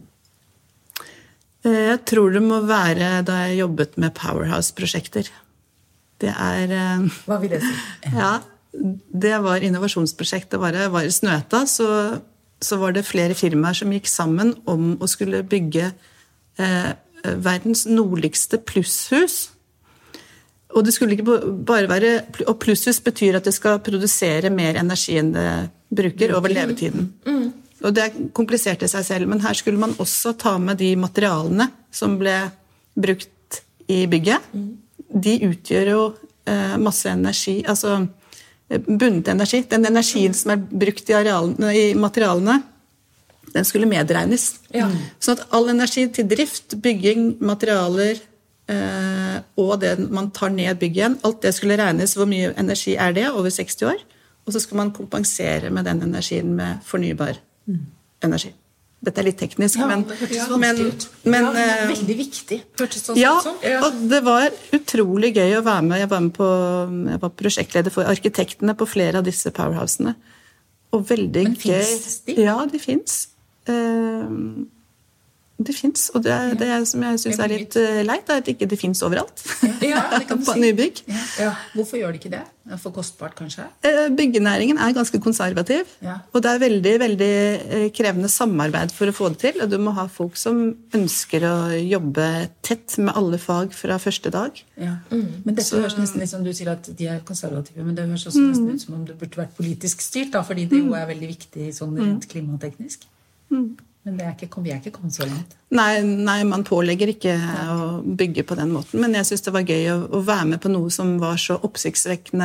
Jeg tror det må være da jeg jobbet med Powerhouse-prosjekter. Det er... Hva vil det si? Ja, det var innovasjonsprosjekt. Det var, var i Snøhetta, så, så var det flere firmaer som gikk sammen om å skulle bygge eh, verdens nordligste plusshus. Og det skulle ikke bare være, og plusshus betyr at det skal produsere mer energi enn det bruker over levetiden. Mm. Og det kompliserte seg selv, men her skulle man også ta med de materialene som ble brukt i bygget. Mm. De utgjør jo eh, masse energi, altså bundet energi. Den energien som er brukt i, arealene, i materialene, den skulle medregnes. Ja. Sånn at all energi til drift, bygging, materialer, Uh, og det man tar ned bygget igjen, alt det skulle regnes hvor mye energi er det over seksti år, og så skal man kompensere med den energien med fornybar mm. energi. Dette er litt teknisk, ja, men, det men, men ja, det er veldig viktig. Sånn ja, ja, og det var utrolig gøy å være med. Jeg var med på, jeg var prosjektleder for arkitektene på flere av disse powerhousene. Og veldig men gøy. Finnes de? Ja, de finnes. Uh, Det finnes, og det er det som jeg synes er litt leit, er at ikke det finnes overalt. Ja, det kan du på si. Nybygg. Ja. Ja. Hvorfor gjør det ikke det? Det er for kostbart, kanskje? Byggenæringen er ganske konservativ, ja. Og det er veldig, veldig krevende samarbeid for å få det til, og du må ha folk som ønsker å jobbe tett med alle fag fra første dag. Ja. Mm. Men dette Så, høres nesten litt som du sier at de er konservative, men det høres også nesten ut som om det burde vært politisk styrt, da, fordi det jo er veldig viktig sånn rent klimateknisk. Mm. Men det er ikke, vi er ikke kommet så langt. Nei, nei, man pålegger ikke å bygge på den måten. Men jeg synes det var gøy å, å være med på noe som var så oppsiktsvekkende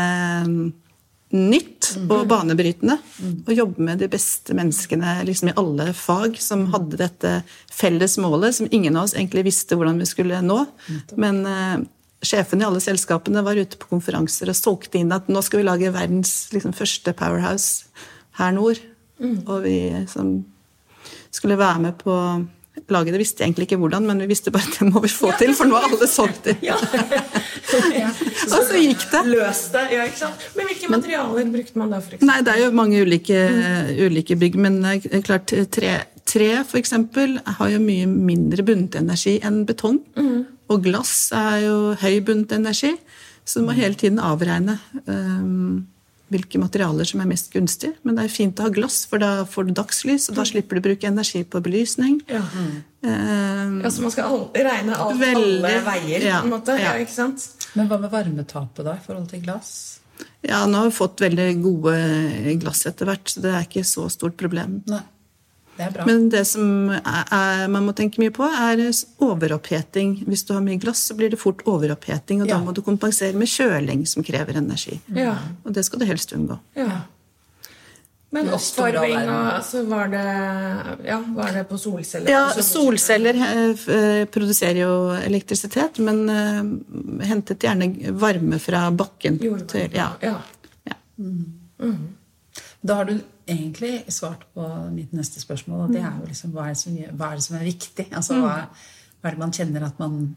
nytt og banebrytende. Mm. Og jobbe med de beste menneskene liksom i alle fag som hadde dette felles målet, som ingen av oss egentlig visste hvordan vi skulle nå. Men uh, sjefen i alle selskapene var ute på konferanser og solgte inn at nå skal vi lage verdens liksom, første powerhouse her nord. Mm. Og vi som skulle være med på laget. Det visste jeg egentlig ikke hvordan, men vi visste bare at det må vi få ja. til, for nå har alle solgt det. Ja. Ja. Og så gikk det. Løs det, ja, ikke sant? Men hvilke materialer brukte man da, for eksempel? Nei, det er jo mange ulike, mm. ulike bygg, men klart, tre, tre for eksempel har jo mye mindre bundet energi enn betong, mm. og glass er jo høy bundet energi, så du må hele tiden avregne um, hvilke materialer som er mest gunstig. Men det er fint å ha glass, for da får du dagslys, og da slipper du bruke energi på belysning. Ja, mm. um, ja så man skal regne alt, veldig, alle veier, ja, på en måte. Ja. Ja, ikke sant? Men hva med varmetapet da, i forhold til glass? Ja, nå har vi fått veldig gode glass etter hvert, så det er ikke så stort problem. Nei. Det er bra. Men det som er, er, man må tenke mye på er overoppheting. Hvis du har mye glass, så blir det fort overoppheting, og ja. da må du kompensere med kjøling som krever energi. Ja. Og det skal du helst unngå. Ja. Men oppvarming, altså var det, ja, var det på solceller? Ja, solceller eh, produserer jo elektrisitet, men eh, hentet gjerne varme fra bakken. Til, ja. Ja. Ja. Mm. Mm. Da har du egentlig svart på mitt neste spørsmål, og det er jo liksom, hva er det som, hva er, det som er viktig? Altså, hva, hva er det man kjenner at man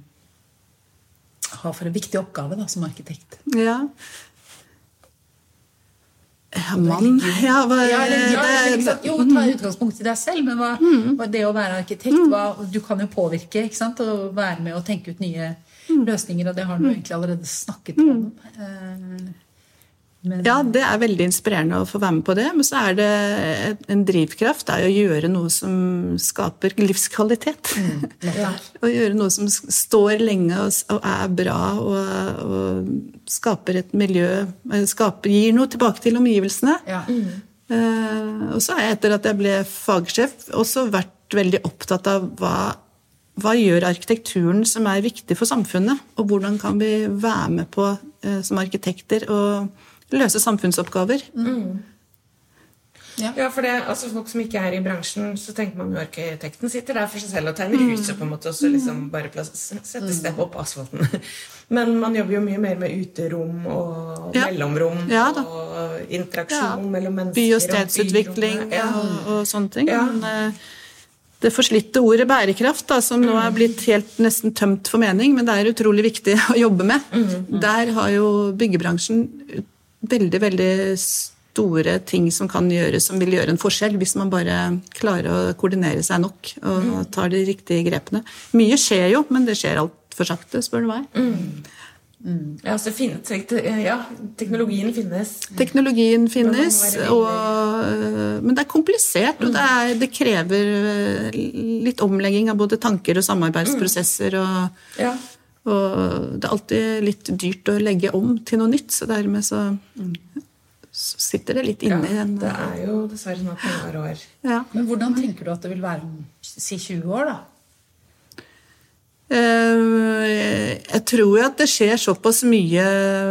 har for en viktig oppgave da, som arkitekt? Ja. Ja, mann. Ja, hva, ja, det, ja, det, det, jo, ta utgangspunkt i deg selv, men hva, mm. det å være arkitekt, hva, du kan jo påvirke, ikke sant? Og være med og tenke ut nye mm. løsninger, og det har du egentlig allerede snakket om. Mm. Men, ja, det er veldig inspirerende å få være med på det, men så er det en drivkraft, det er å gjøre noe som skaper livskvalitet. Mm, ja. Å gjøre noe som står lenge og, og er bra, og, og skaper et miljø, skaper, gir noe tilbake til omgivelsene. Ja. Mm. Uh, og så er jeg, etter at jeg ble fagsjef, også vært veldig opptatt av hva, hva gjør arkitekturen som er viktig for samfunnet, og hvordan kan vi være med på uh, som arkitekter og løse samfunnsoppgaver. Mm. Ja. ja, for det, altså folk som ikke er i bransjen, så tenker man jo arkitekten sitter der for seg selv og tegner huset på en måte, og så liksom bare plass, setter stepp opp asfalten. Men man jobber jo mye mer med uterom og ja. mellomrom ja, og interaksjon ja. mellom mennesker. By- og stedsutvikling og, ja. og, og sånne ting. Ja. Men, det forslitte ordet bærekraft, da, som nå er blitt helt nesten tømt for mening, men det er utrolig viktig å jobbe med. Mm, mm. Der har jo byggebransjen veldig, veldig store ting som kan gjøres, som vil gjøre en forskjell, hvis man bare klarer å koordinere seg nok og tar de riktige grepene. Mye skjer jo, men det skjer alt for sakte, spør du meg. Mm. Mm. Ja, så finnes, ja, teknologien finnes. Teknologien finnes, og, men det er komplisert, og det, er, det krever litt omlegging av både tanker og samarbeidsprosesser, og, ja. og det er alltid litt dyrt å legge om til noe nytt, så dermed så, så sitter det litt inne ja, i en... det er jo dessverre sånn at det er år. Ja. Men hvordan tenker du at det vil være om si tjue år da? Jeg tror jo at det skjer såpass mye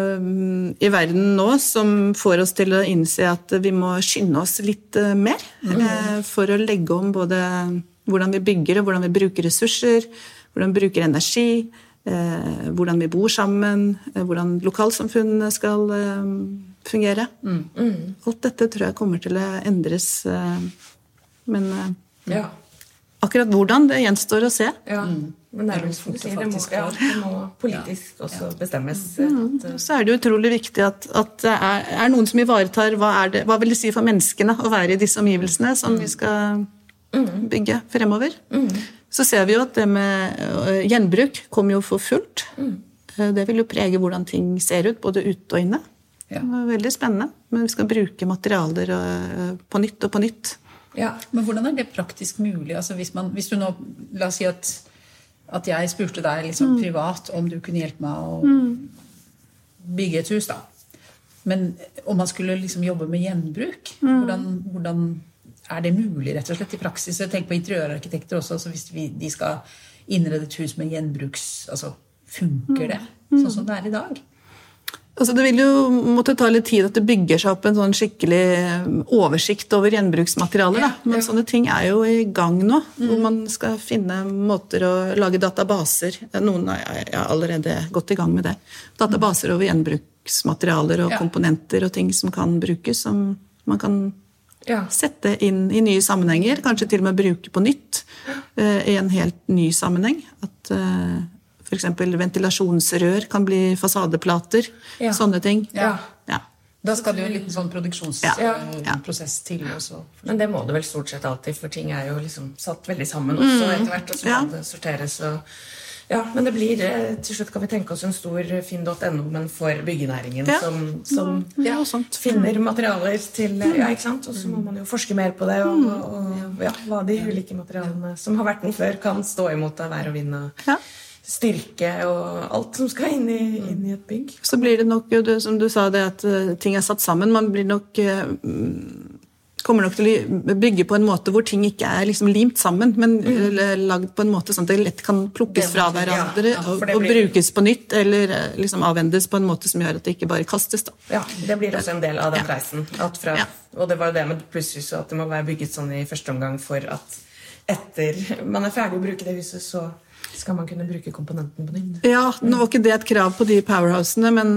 i verden nå som får oss til å innse at vi må skynde oss litt mer mm. for å legge om både hvordan vi bygger og hvordan vi bruker ressurser, hvordan vi bruker energi, hvordan vi bor sammen, hvordan lokalsamfunnene skal fungere. Mm. Mm. Alt dette tror jeg kommer til å endres, men ja. akkurat hvordan det gjenstår å se. Ja. Men det er jo som du sier, det må, ja, det må politisk ja. også bestemmes. Mm. Så er det jo utrolig viktig at, at det er, er noen som ivaretar hva, er det, hva vil det si for menneskene å være i disse omgivelsene som vi skal bygge fremover. Mm. Så ser vi jo at det med gjenbruk kommer jo for fullt. Mm. Det vil jo prege hvordan ting ser ut, både ute og inne. Ja. Det er veldig spennende, men vi skal bruke materialer på nytt og på nytt. Ja, men hvordan er det praktisk mulig? Altså hvis, man, hvis du nå, la oss si at at jeg spurte deg liksom mm. privat om du kunne hjelpe meg å mm. bygge et hus da. Men om man skulle liksom jobbe med gjenbruk, mm. hvordan, hvordan er det mulig rett og slett i praksis? Jeg tenker på interiørarkitekter også, så hvis vi, de skal innrede et hus med gjenbruks, altså funker det mm. sånn som det er i dag? Altså det vil jo måtte ta litt tid at det bygger seg opp en sånn skikkelig oversikt over gjenbruksmaterialer, da. Men sånne ting er jo i gang nå, mm. hvor man skal finne måter å lage databaser. Noen har allerede gått i gang med det. Databaser over gjenbruksmaterialer og ja. komponenter og ting som kan brukes, som man kan ja. sette inn i nye sammenhenger, kanskje til og med bruke på nytt uh, i en helt ny sammenheng. At... Uh, For eksempel ventilasjonsrør kan bli fasadeplater, ja. sånne ting. Ja. Ja. Da skal det jo en liten sånn produksjonsprosess ja. til også. Men det må det vel stort sett alltid, for ting er jo liksom satt veldig sammen også mm. etter hvert, og så ja. kan det sorteres. Og, ja, men det blir, til slutt kan vi tenke oss en stor fin punktum no, men for byggenæringen, ja. som, som ja, finner materialer til, ja, ikke sant? Og så må man jo forske mer på det, og, og ja, hva de ulike materialene som har vært den før kan stå imot av vær og vind og... Ja. styrke og alt som skal inn i, inn i et bygg. Så blir det nok, som du sa, det at ting er satt sammen. Man blir nok, kommer nok til å bygge på en måte hvor ting ikke er liksom limt sammen, men mm. lagd på en måte sånn at det lett kan plukkes fra hverandre ja, ja, og, og blir... brukes på nytt, eller liksom avvendes på en måte som gjør at det ikke bare kastes. Da. Ja, det blir også en del av den ja. reisen. At fra, ja. Og det var jo det med plutselig så at det må være bygget sånn i første omgang for at etter man er ferdig å bruke det huset, så skal man kunne bruke komponenten på nytt. Ja, nå var ikke det et krav på de powerhousene, men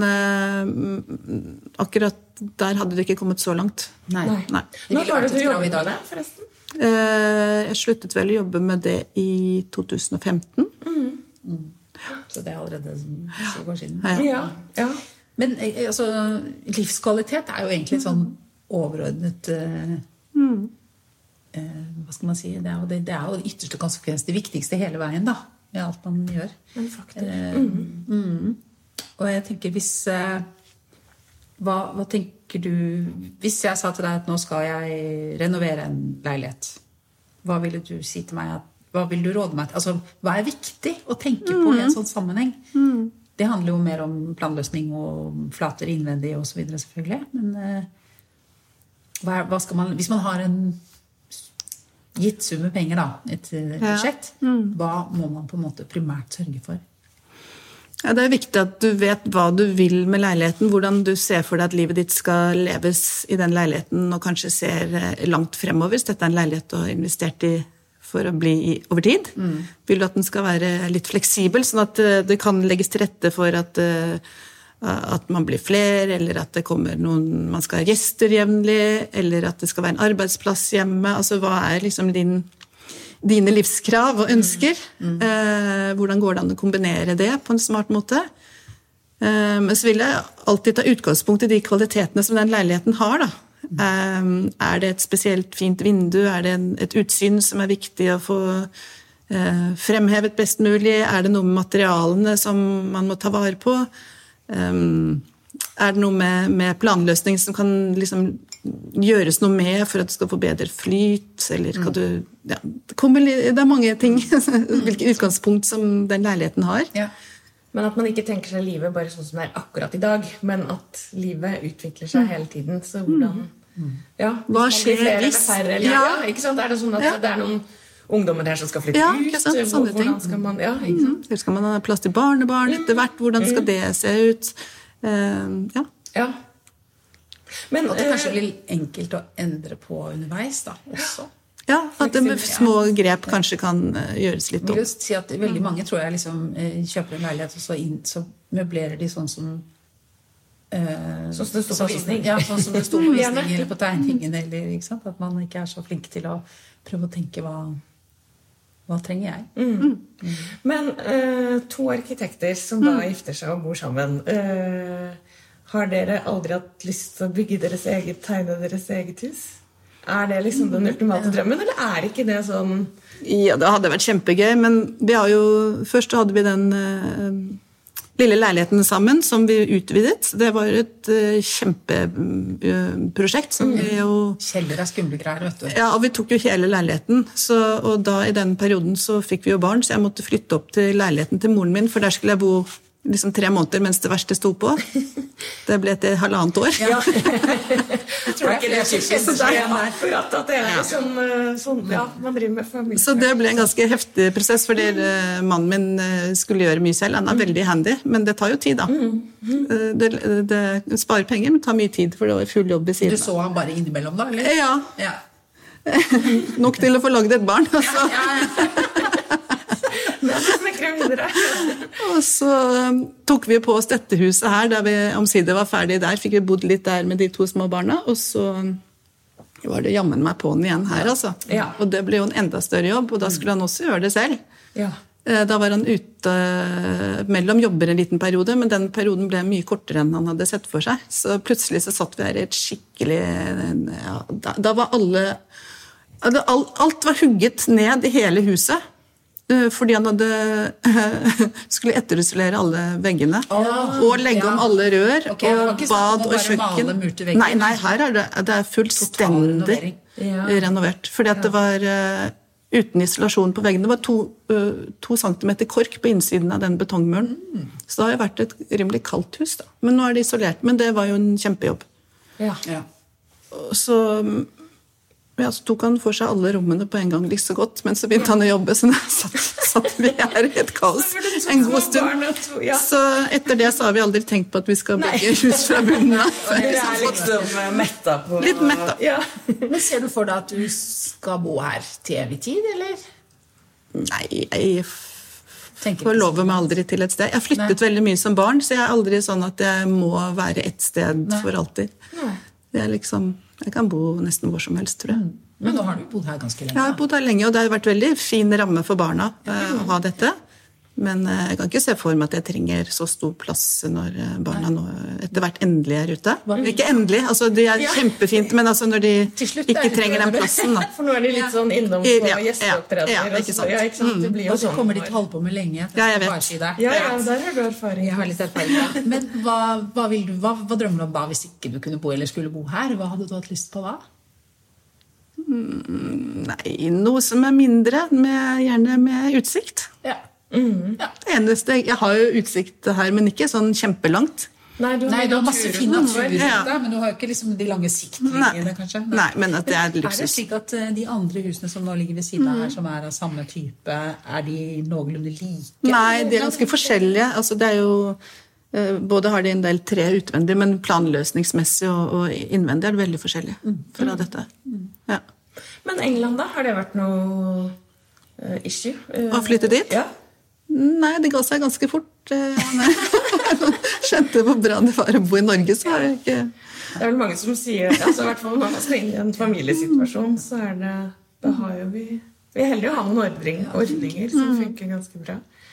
uh, akkurat der hadde det ikke kommet så langt. Nei. Nei. Nå var det du jobbet med det, forresten? Uh, jeg sluttet vel å jobbe med det i to tusen og femten. Mm. Mm. Så det er allerede syv år siden. Ja. Ja. Ja. Men altså, livskvalitet er jo egentlig sånn overordnet... Uh, mm. uh, hva skal man si? Det er jo det, det er jo ytterste konsekvens, det viktigste hele veien, da. I alt man gjør. Men faktisk. Mm. Mm. Og jeg tenker, hvis... Uh, hva, hva tenker du... Hvis jeg sa til deg at nå skal jeg renovere en leilighet, hva ville du si til meg? At, hva vil du råde meg til? Altså, hva er viktig å tenke mm. på i en sånn sammenheng? Mm. Det handler jo mer om planløsning og flater innvendig og så videre, selvfølgelig. Men uh, hva, hva skal man... Hvis man har en... gitt summe penger da, et budsjett, ja. mm. hva må man på en måte primært sørge for? Ja, det er viktig at du vet hva du vil med leiligheten, hvordan du ser for deg at livet ditt skal leves i den leiligheten, og kanskje ser langt fremover, hvis dette er en leilighet du har investert i for å bli i, over tid. Mm. Vil du at den skal være litt fleksibel, sånn at det kan legges til rette for at at man blir flere, eller at det kommer noen, man skal ha gjester jevnlig, eller at det skal være en arbeidsplass hjemme. Altså, hva er liksom din, dine livskrav og ønsker? Mm. Mm. Eh, hvordan går det an å kombinere det på en smart måte? Men så vil jeg alltid ta utgangspunkt i de kvalitetene som den leiligheten har, da. Er det et spesielt fint vindu? Er det et utsyn som er viktig å få fremhevet best mulig? Er det noe med materialene som man må ta vare på? Er det noe med, med planløsning som kan liksom gjøres noe med for at det skal få bedre flyt? Eller kan du, ja, det, kommer, det er mange ting, hvilket utgangspunkt som den leiligheten har. Ja. Men at man ikke tenker seg livet bare sånn som det er akkurat i dag, men at livet utvikler seg hele tiden. Så hvordan... Ja, hva skjer hvis? Færre, eller, ja. Ja, ikke sant? Er det sånn at ja. Det er noen ungdommer der som skal flytte ja, ut? Sant, sånne ting. Skal man, ja, ikke sant? Mm. Skal man ha plass til barnebarn etter hvert? Hvordan skal det se ut? Uh, ja. Ja. Men at det kanskje blir enkelt å endre på underveis da, også. Ja, at det med små grep kanskje kan gjøres litt opp. Jeg vil just si at veldig mange tror jeg liksom kjøper en leilighet og så, inn, så møblerer de sånn som uh, sånn som det står på visning. Ja, sånn som det står på visning eller på tegningen eller, ikke sant? At man ikke er så flink til å prøve å tenke hva, hva trenger jeg. Mm. Mm. Men uh, to arkitekter som da mm. gifter seg og bor sammen, uh, har dere aldri hatt lyst til å bygge deres eget, tegne deres eget hus? Er det liksom den ultimate drømmen, eller er ikke det sånn? Ja, det hadde vært kjempegøy, men vi har jo, først hadde vi den uh, lille leiligheten sammen, som vi utvidet. Det var et uh, kjempeprosjekt, som vi jo... Kjeller er skumle greier, vet du. Ja, og vi tok jo hele leiligheten, så, og da i den perioden så fikk vi jo barn, så jeg måtte flytte opp til leiligheten til moren min, for der skulle jeg bo liksom tre måneder mens det verste sto på. Det ble et halvannet år. Ja. Jeg tror ikke det er typisk akkurat at det er sånn, sånn ja, man driver med familie. Så det ble en ganske heftig prosess, fordi mannen min skulle gjøre mye selv. Han er veldig handy, men det tar jo tid da. Det, det sparer penger, men tar mye tid, for det var full jobb i siden. Du så han bare innimellom da, eller? Ja. Ja. Nok til å få laget et barn, altså. Ja, ja. Og så um, tok vi på oss dette huset her, da vi omsider var ferdig der, fikk vi bodd litt der med de to små barna, og så var det jammen meg på den igjen her, altså. Ja. Og det ble jo en enda større jobb, og da skulle han også gjøre det selv. Ja. Da var han ute mellom jobber en liten periode, men den perioden ble mye kortere enn han hadde sett for seg. Så plutselig så satt vi her i et skikkelig... Ja, da, da var alle... Alt var hugget ned i hele huset. Fordi han hadde skulle etterisolere alle veggene oh, og legge ja. om alle rør okay, og bad og kjøkken. Nei, nei, her er det, det er fullstendig ja. renovert. Fordi at det var uh, uten isolasjon på veggene. Det var to, uh, to centimeter kork på innsiden av den betongmuren. Mm. Så det har jo vært et rimelig kaldt hus da. Men nå er det isolert. Men det var jo en kjempejobb. Ja. Ja. Så... Ja, så tok han for seg alle rommene på en gang like så godt, men så begynte han å jobbe, så satt, satt vi her i et kaos en god stund. Så etter det så har vi aldri tenkt på at vi skal bygge hus fra bunnen av. Det er liksom metta på... Litt metta. Ja. Men ser du for deg at du skal bo her til evig tid, eller? Nei, jeg forlover meg aldri til et sted. Jeg har flyttet Nei. veldig mye som barn, så jeg er aldri sånn at jeg må være et sted Nei. for alltid. Nei. Det er liksom... Jeg kan bo nesten hvor som helst, tror jeg. Men nå har du bodd her ganske lenge. Ja, jeg har bodd her lenge, og det har vært veldig fin ramme for barna uh, å ha dette. Men uh, jeg kan ikke se for meg at jeg trenger så stor plass når uh, barna nå etter hvert endelig er ute. Ikke endelig, altså de er ja. kjempefint, men altså når de ikke trenger den plassen. Da. For nå er de litt sånn innom på ja, gjesteopptredener. Ja, ja, ikke sant. Ja, ikke sant? Det blir jo og så kommer de til å holde på med lenge. Ja, jeg vet. Si det. Ja, ja, der har du erfaring. Jeg har litt erfaring, ja. Men hva, hva, vil du, hva, hva drømmer du om da hvis ikke du kunne bo eller skulle bo her? Hva hadde du hatt lyst på da? Nei, noe som er mindre, med, gjerne med utsikt. Ja. Mm. Ja. Det eneste, jeg har jo utsikt her, men ikke sånn kjempelangt. Nei, du har, Nei, du har masse fin natur, ja. men du har jo ikke liksom de lange siktlinjene, kanskje. Nei, men at det er luksus. Er det slik at de andre husene som nå ligger ved siden av her, som er av samme type, er de noenlunde like? Nei, de er ganske forskjellige. Altså, det er jo... Både har de en del tre utvendig, men planløsningsmessig og, og innvendig er det veldig forskjellig fra dette. Ja. Men England da, har det vært noe uh, issue? Uh, å flytte dit? Ja. Nei, det ga seg ganske fort. Skjønte hvor bra det var å bo i Norge, så er det ikke... Det er vel mange som sier, altså i hvert fall når man skal inn i en familiesituasjon, så er det, da har jo vi, vi er heldige å ha noen ordning, ordninger som funker ganske bra.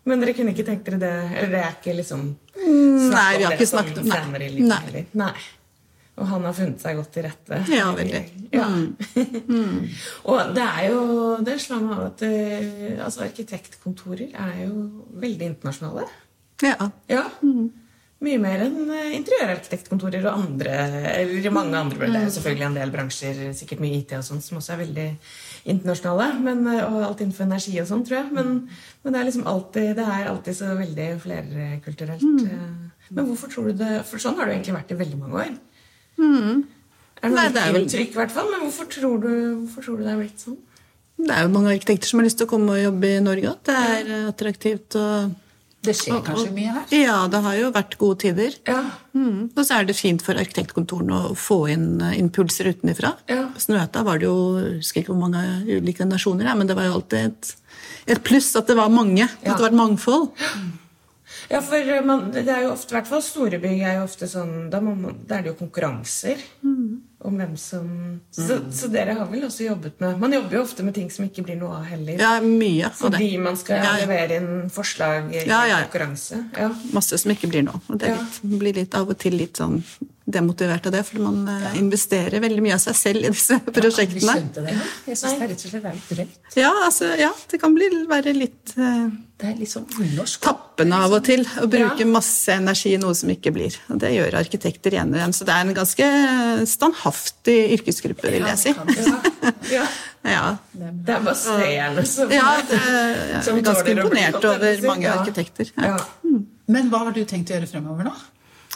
Men dere kunne ikke tenkt dere det, eller det er ikke liksom Nei, vi har ikke snakket om det. Nei. Nei. Og han har funnet seg godt til rette. Ja, veldig. Ja. Mm. Og det er jo, det slår meg av at altså, arkitektkontorer er jo veldig internasjonale. Ja. Ja. Mm. Mye mer enn interiørarkitektkontorer og andre, eller mange andre. Det er jo selvfølgelig en del bransjer, sikkert mye I T og sånt, som også er veldig internasjonale, men, og alt innenfor energi og sånt, tror jeg. Men, men det er liksom alltid, det er alltid så veldig flerkulturelt. Mm. Men hvorfor tror du det, for sånn har det egentlig vært I veldig mange år. Mm. Er det noe Nei, det er inntrykk I hvert fall, men hvorfor tror, du, hvorfor tror du det har blitt sånn? Det er jo mange arkitekter som har lyst til å komme og jobbe I Norge. Det er attraktivt og det skjer kanskje mye her? Ja, det har jo vært gode tider. Ja. Mm. Og så er det fint for arkitektkontorene å få inn impulser utenifra. Ja. På Snøhetta var det jo, jeg husker ikke hvor mange ulike nasjoner er, men det var jo alltid et, et pluss at det var mange, ja. At det var et mangfold. Ja, for man, det er jo ofte, I hvert fall store bygg er jo ofte sånn, da, man, da er det jo konkurranser mm. om hvem som... Så, mm. så dere har vel også jobbet med... Man jobber jo ofte med ting som ikke blir noe av heller. Ja, mye. Fordi det. Man skal ja, ja. levere inn forslag I ja, ja. konkurranse. Ja. Masse som ikke blir noe. Og det litt, ja. blir litt av og til litt sånn demotivert av det, for man ja. investerer veldig mye av seg selv I disse prosjektene. Ja, vi skjønte det. Jeg synes det er rett og slett litt drøyt. Ja, altså, ja, det kan bli, være litt... Uh, det er liksom unorsk. Tappende av og til, å bruke ja. masse energi I noe som ikke blir. Og det gjør arkitekter igjen og igjen, så det er en ganske standhaftig yrkesgruppe, vil jeg si. Ja, ja. ja. Det er baserende som... Ja, det er, jeg er ganske imponert over mange ja. arkitekter. Ja. Ja. Mm. Men hva har du tenkt å gjøre fremover nå?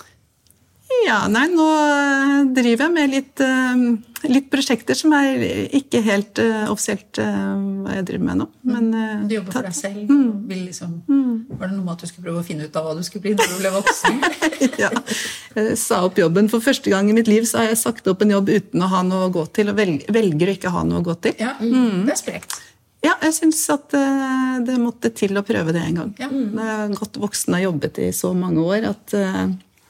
Ja, nei, nå driver jeg med litt, uh, litt prosjekter som er ikke helt uh, offisielt uh, hva jeg driver med nå. Men, uh, du jobber for deg selv? Mm. Vil liksom, mm. Var det noe med at du skulle prøve å finne ut av hva du skulle bli når du ble voksen? Ja, jeg sa opp jobben. For første gang I mitt liv så har jeg sagt opp en jobb uten å ha noe å gå til, og velger, velger å ikke ha noe å gå til. Ja, mm. det er sprekt. Ja, jeg synes at uh, det måtte til å prøve det en gang. Ja. Jeg har gått voksen og jobbet I så mange år at... Uh,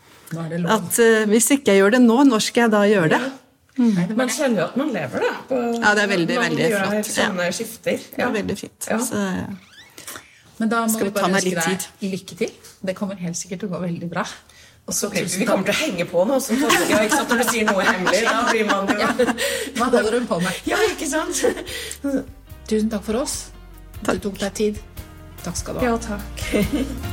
at uh, hvis ikke jeg gjør det nå, når skal jeg da gjøre det? Mm. Man kjenner jo at man lever da. På, ja, det er veldig, veldig flott. Man gjør sånne ja. skifter. Ja. Det er veldig fint. Ja. Så, Men da må vi vi bare ønske deg lykke til. Det kommer helt sikkert til å gå veldig bra. Og så vi kommer til å henge på nå, som sånn, ja, ikke sant, når du sier noe hemmelig, da blir man jo... Ja. Hva holder du på med? Ja, ikke sant? Tusen takk for oss. Takk. Du tok deg tid. Takk skal du ha. Ja, takk.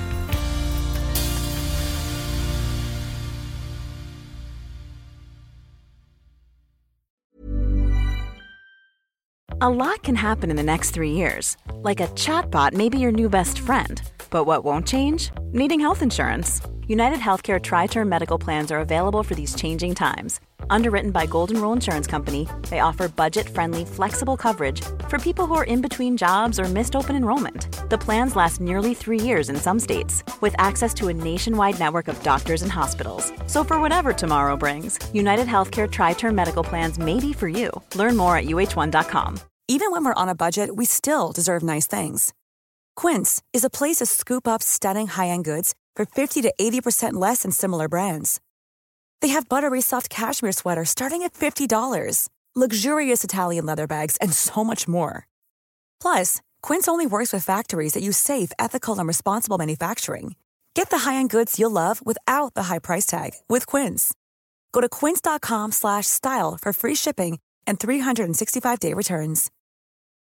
A lot can happen in the next three years. Like a chatbot may be your new best friend. But what won't change? Needing health insurance. United Healthcare Tri-Term Medical Plans are available for these changing times. Underwritten by Golden Rule Insurance Company, they offer budget-friendly, flexible coverage for people who are in between jobs or missed open enrollment. The plans last nearly three years in some states, with access to a nationwide network of doctors and hospitals. So for whatever tomorrow brings, United Healthcare Tri-Term Medical Plans may be for you. Learn more at U H one dot com. Even when we're on a budget, we still deserve nice things. Quince is a place to scoop up stunning high-end goods for fifty to eighty percent less than similar brands. They have buttery soft cashmere sweaters starting at fifty dollars, luxurious Italian leather bags, and so much more. Plus, Quince only works with factories that use safe, ethical, and responsible manufacturing. Get the high-end goods you'll love without the high price tag with Quince. Go to quince dot com slash style for free shipping and three sixty-five day returns.